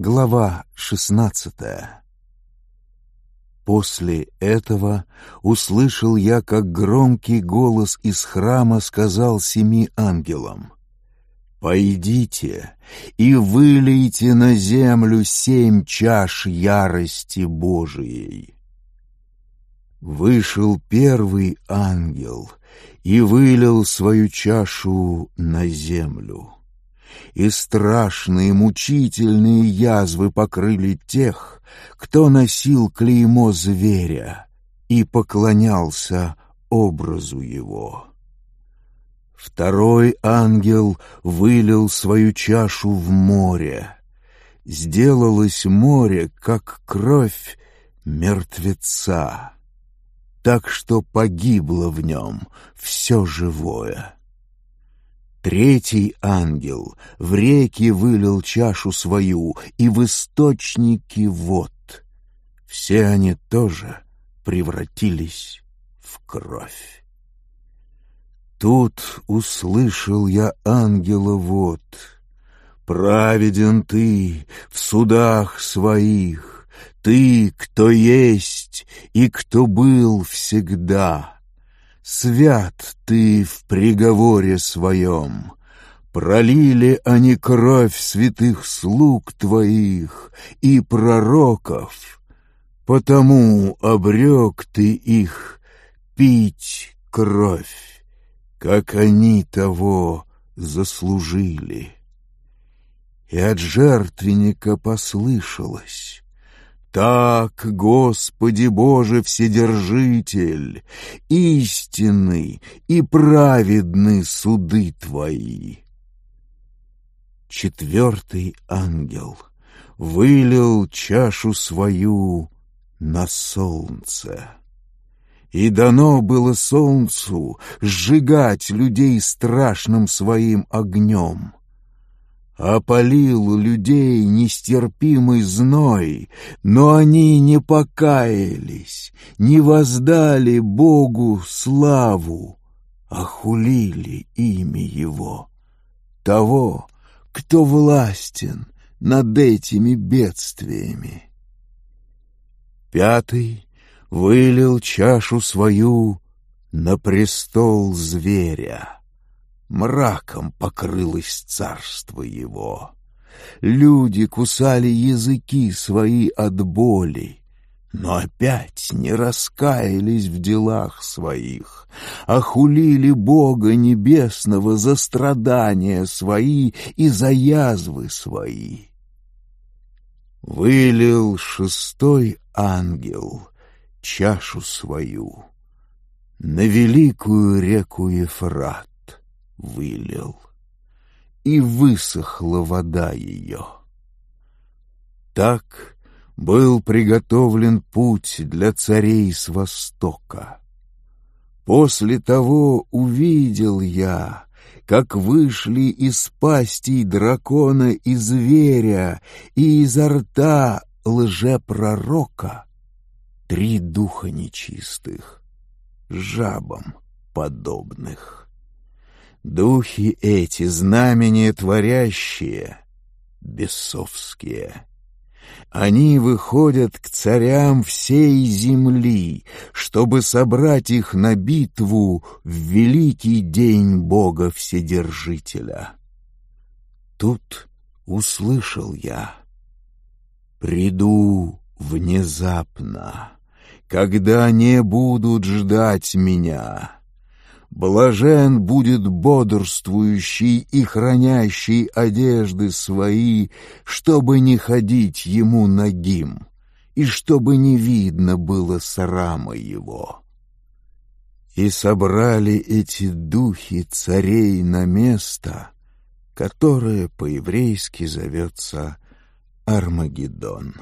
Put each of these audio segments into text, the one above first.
Глава 16. После этого услышал я, как громкий голос из храма сказал 7 ангелам: «Пойдите и вылейте на землю 7 чаш ярости Божией». Вышел первый ангел и вылил свою чашу на землю. И страшные мучительные язвы покрыли тех, кто носил клеймо зверя и поклонялся образу его. Второй ангел вылил свою чашу в море. Сделалось море, как кровь мертвеца, так что погибло в нем все живое. Третий ангел в реки вылил чашу свою и в источники вод. Все они тоже превратились в кровь. Тут услышал я ангела вод: «Праведен ты в судах своих, ты, кто есть и кто был всегда. Свят ты в приговоре своем. Пролили они кровь святых слуг твоих и пророков, потому обрек ты их пить кровь, как они того заслужили». И от жертвенника послышалось: «Так, Господи Боже Вседержитель, истинны и праведны суды Твои». Четвертый ангел вылил чашу свою на солнце. И дано было солнцу сжигать людей страшным своим огнем. Опалил людей нестерпимый зной, но они не покаялись, не воздали Богу славу, а хулили имя Его, того, кто властен над этими бедствиями. Пятый вылил чашу свою на престол зверя. Мраком покрылось царство его. Люди кусали языки свои от боли, но опять не раскаялись в делах своих, а хулили Бога Небесного за страдания свои и за язвы свои. Вылил шестой ангел чашу свою на великую реку Ефрат, вылил, и высохла вода ее. Так был приготовлен путь для царей с востока. После того увидел я, как вышли из пастей дракона и зверя и изо рта лжепророка 3 духа нечистых, жабам подобных. Духи эти, знамения творящие, бесовские. Они выходят к царям всей земли, чтобы собрать их на битву в великий день Бога Вседержителя. Тут услышал я: «Приду внезапно, когда не будут ждать меня. Блажен будет бодрствующий и хранящий одежды свои, чтобы не ходить ему нагим, и чтобы не видно было срама его». И собрали эти духи царей на место, которое по-еврейски зовется Армагеддон.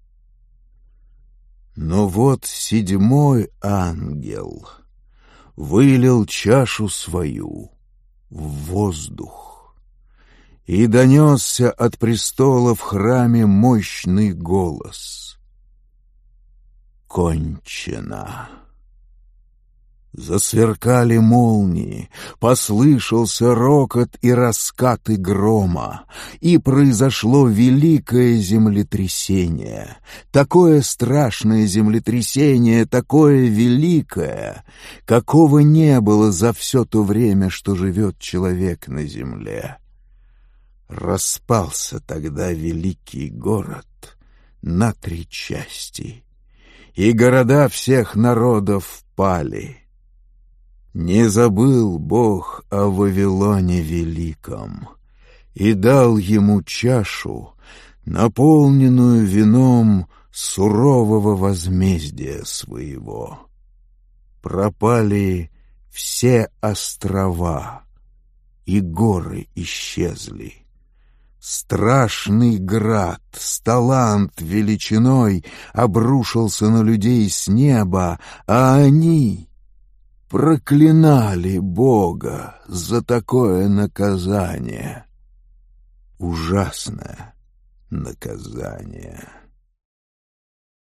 Но вот 7-й ангел вылил чашу свою в воздух, и донесся от престола в храме мощный голос: «Кончено». Засверкали молнии, послышался рокот и раскаты грома, и произошло великое землетрясение. Такое страшное землетрясение, такое великое, какого не было за все то время, что живет человек на земле. Распался тогда великий город на 3 части, и города всех народов пали. Не забыл Бог о Вавилоне великом и дал ему чашу, наполненную вином сурового возмездия своего. Пропали все острова, и горы исчезли. Страшный град с талант величиной обрушился на людей с неба, а они проклинали Бога за такое наказание. Ужасное наказание.